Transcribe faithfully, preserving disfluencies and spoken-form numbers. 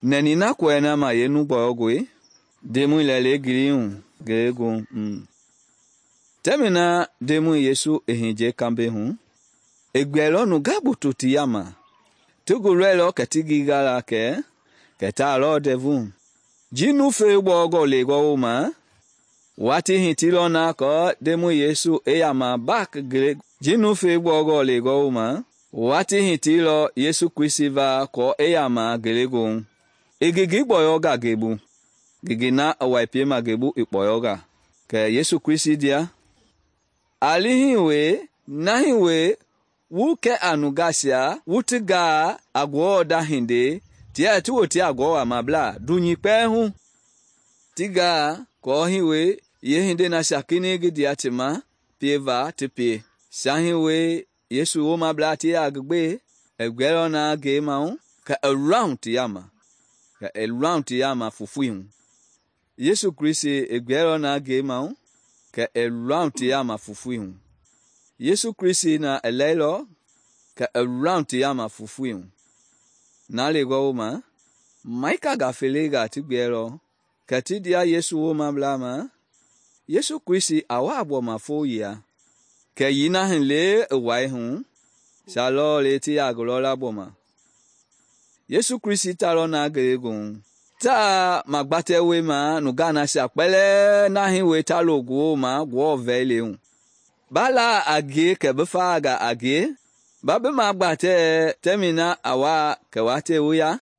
Nenina kwena ma yenu boogwe. Demu lele giliun gerego. Mm. Temina demu Yesu ehinje kambe hun. Egwelo nu gabu tutiyama. Tugurelo ketigigala ke. Keta alo devun. Jinu fe bogo lego uma. Wati hitilo na ko demu Yesu eyama bak gerego. Jinu fe bogo lego uma. Wati hitilo Yesu kwisiva ko eyama gerego. Egigi boyoga gebu. Gigina awaipi magebu ikboyoga. Ke Yesu Kristi dia. Alihiwe, nahiwe, wuke anugasia, wutiga agwo da hinde, tia tuwo tia agwo amabla, dunyi pehu. Tiga, ko hiwe, ye hinde na shakini gidia tima, pieva tipi. Shahiwe, Yesu omabla tia agbe, egwelo na ge maun, ka around tiyama. Ka around tiyama fufuihun. Yesu Kristi egwelo na ge maun, ka around tiyama fufuihun. Yesu Kristi na elelo, ka around tiyama fufuihun. Na lego uma, maika gafelega tigwelo, ka tidia Yesu oma blama, Yesu Kristi awabo mafoya, ka yina henle ewaihun, shalo le ti agolola boma. Yesu Kristi talo na geregun. Ta magbate we ma nugana shakpele na hiwe talo guo ma guo veleun. Bala age kebefa aga age. Babe magbate temina awa kewate uya.